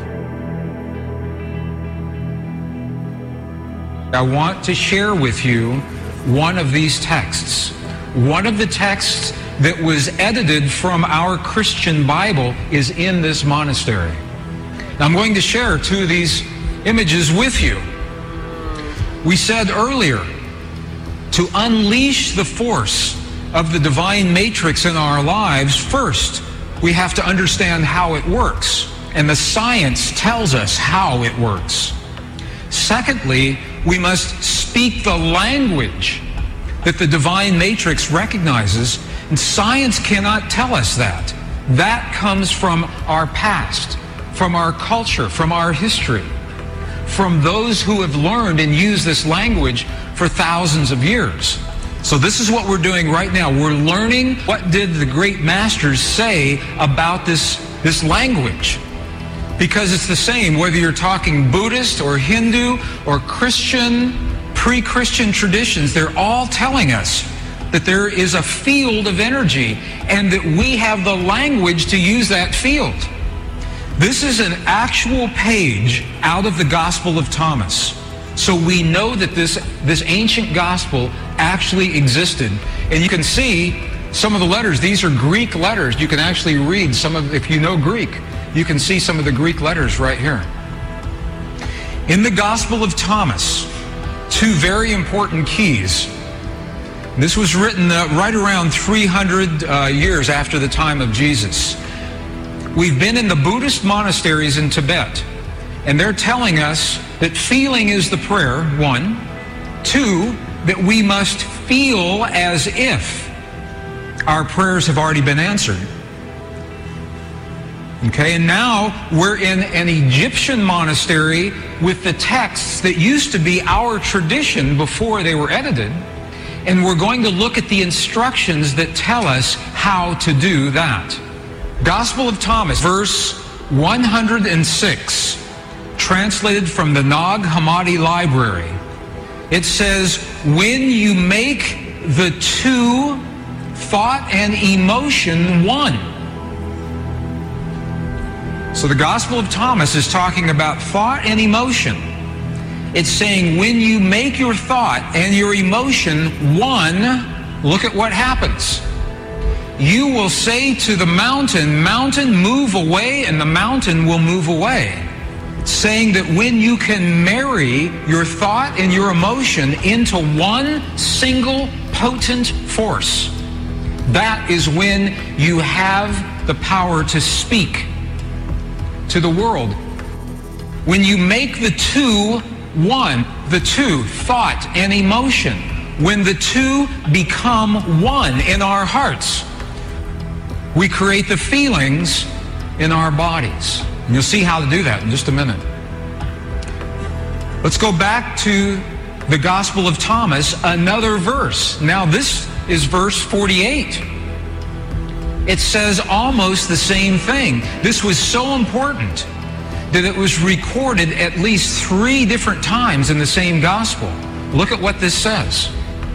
I want to share with you one of these texts. One of the texts that was edited from our Christian Bible is in this monastery. Now, I'm going to share 2 of these images with you. We said earlier, to unleash the force of the divine matrix in our lives, first, we have to understand how it works. And the science tells us how it works. Secondly, we must speak the language that the divine matrix recognizes, and science cannot tell us that. That comes from our past, from our culture, from our history, from those who have learned and used this language for thousands of years. So this is what we're doing right now. We're learning what did the great masters say about this language. Because it's the same, whether you're talking Buddhist or Hindu or Christian, pre-Christian traditions, they're all telling us that there is a field of energy and that we have the language to use that field. This is an actual page out of the Gospel of Thomas. So we know that this ancient gospel actually existed. And you can see some of the letters. These are Greek letters. You can actually read some of, if you know Greek, you can see some of the Greek letters right here. In the Gospel of Thomas, two very important keys. This was written right around 300 years after the time of Jesus. We've been in the Buddhist monasteries in Tibet, and they're telling us that feeling is the prayer, one. Two, that we must feel as if our prayers have already been answered. Okay, and now we're in an Egyptian monastery with the texts that used to be our tradition before they were edited. And we're going to look at the instructions that tell us how to do that. Gospel of Thomas, verse 106, translated from the Nag Hammadi Library. It says, when you make the two, thought and emotion, one. So the Gospel of Thomas is talking about thought and emotion. It's saying when you make your thought and your emotion one, look at what happens. You will say to the mountain, mountain, move away, and the mountain will move away. It's saying that when you can marry your thought and your emotion into one single potent force, that is when you have the power to speak to the world. When you make the two one, the two, thought and emotion, when the two become one in our hearts, we create the feelings in our bodies. And you'll see how to do that in just a minute. Let's go back to the Gospel of Thomas, another verse. Now this is verse 48. It says almost the same thing. This was so important that it was recorded at least 3 different times in the same gospel. Look at what this says.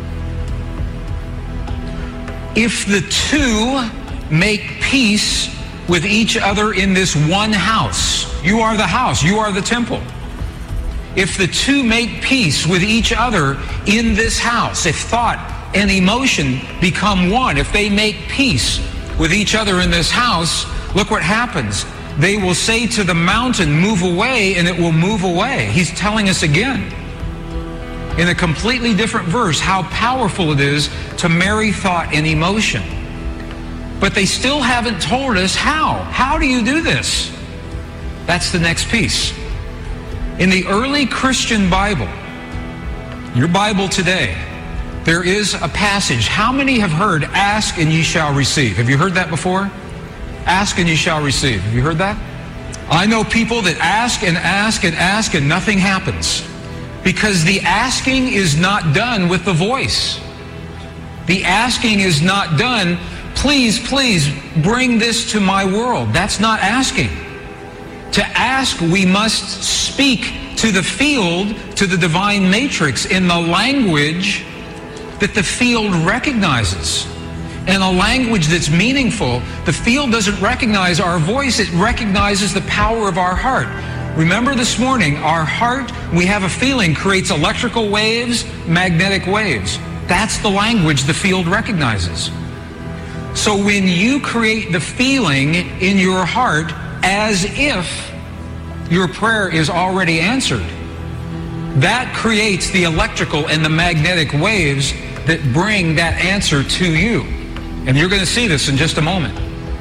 If the two make peace with each other in this one house, you are the house, you are the temple. If the two make peace with each other in this house, if thought and emotion become one, if they make peace with each other in this house, look what happens. They will say to the mountain, move away, and it will move away. He's telling us again, in a completely different verse, how powerful it is to marry thought and emotion. But they still haven't told us how. How do you do this? That's the next piece. In the early Christian Bible, your Bible today, there is a passage. How many have heard, ask and ye shall receive? Have you heard that before? Ask and ye shall receive. Have you heard that? I know people that ask and ask and ask and nothing happens. Because the asking is not done with the voice. The asking is not done, please, please bring this to my world. That's not asking. To ask, we must speak to the field, to the divine matrix in the language that the field recognizes, and a language that's meaningful. The field doesn't recognize our voice, it recognizes the power of our heart. Remember this morning, our heart, we have a feeling, creates electrical waves, magnetic waves. That's the language the field recognizes. So when you create the feeling in your heart as if your prayer is already answered, that creates the electrical and the magnetic waves that bring that answer to you. And you're going to see this in just a moment.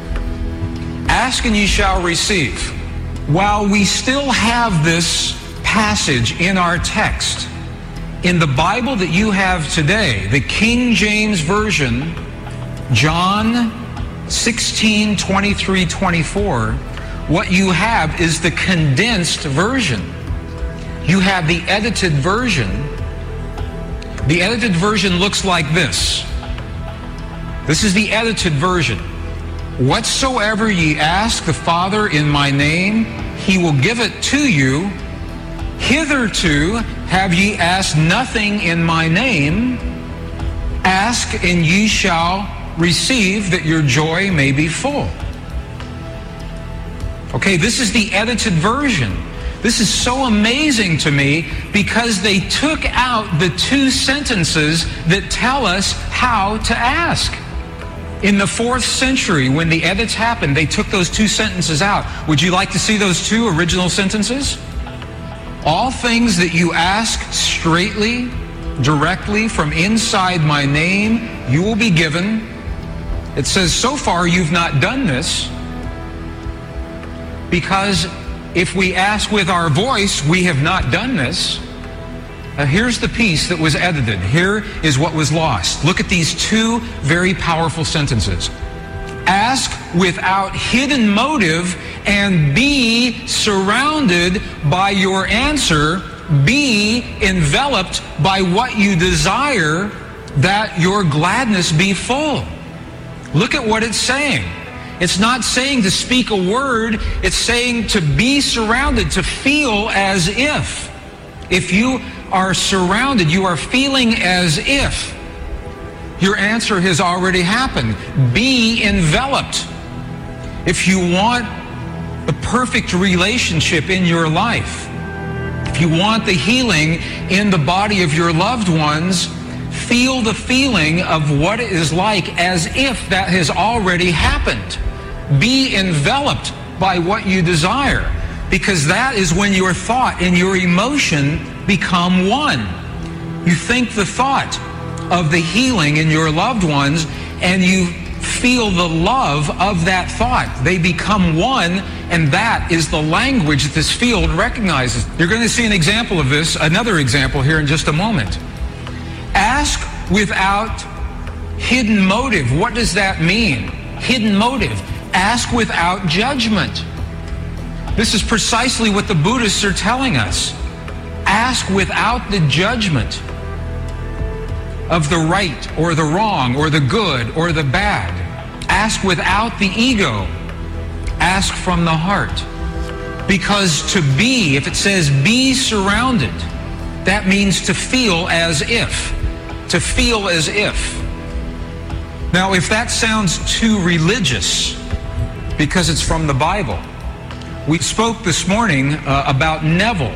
Ask and ye shall receive. While we still have this passage in our text, in the Bible that you have today, the King James Version, John 16, 23, 24, what you have is the condensed version. You have the edited version. The edited version looks like this. This is the edited version. Whatsoever ye ask the Father in my name, he will give it to you. Hitherto have ye asked nothing in my name. Ask and ye shall receive, that your joy may be full. Okay, this is the edited version. This is so amazing to me because they took out the two sentences that tell us how to ask. In the 4th century, when the edits happened, they took those two sentences out. Would you like to see those two original sentences? All things that you ask straightly, directly from inside my name, you will be given. It says, so far you've not done this, because if we ask with our voice, we have not done this. Here's the piece that was edited. Here is what was lost. Look at these two very powerful sentences. Ask without hidden motive and be surrounded by your answer. Be enveloped by what you desire, that your gladness be full. Look at what it's saying. It's not saying to speak a word. It's saying to be surrounded, to feel as if. If you are surrounded, you are feeling as if your answer has already happened. Be enveloped. If you want the perfect relationship in your life, if you want the healing in the body of your loved ones, feel the feeling of what it is like as if that has already happened. Be enveloped by what you desire, because that is when your thought and your emotion become one. You think the thought of the healing in your loved ones, and you feel the love of that thought. They become one, and that is the language that this field recognizes. You're going to see an example of this, another example here in just a moment. Ask without hidden motive. What does that mean? Hidden motive. Ask without judgment. This is precisely what the Buddhists are telling us. Ask without the judgment of the right or the wrong or the good or the bad. Ask without the ego. Ask from the heart. Because to be, if it says be surrounded, that means to feel as if. To feel as if. Now, if that sounds too religious, because it's from the Bible, we spoke this morning about Neville,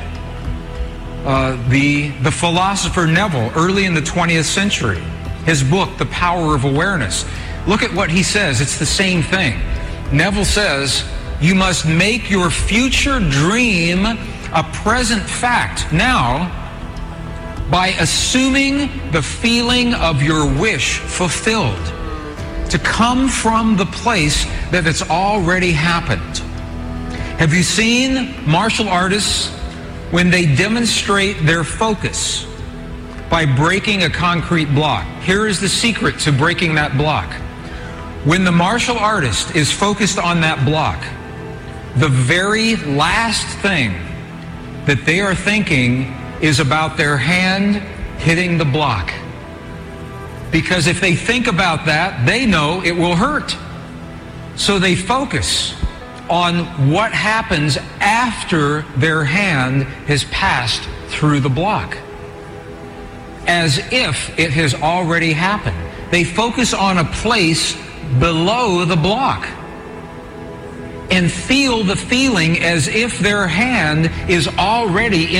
the philosopher Neville, early in the 20th century. His book, The Power of Awareness. Look at what he says. It's the same thing. Neville says, you must make your future dream a present fact now by assuming the feeling of your wish fulfilled, to come from the place that it's already happened. Have you seen martial artists when they demonstrate their focus by breaking a concrete block? Here is the secret to breaking that block. When the martial artist is focused on that block, the very last thing that they are thinking is about their hand hitting the block. Because if they think about that, they know it will hurt. So they focus on what happens after their hand has passed through the block, as if it has already happened. They focus on a place below the block and feel the feeling as if their hand is already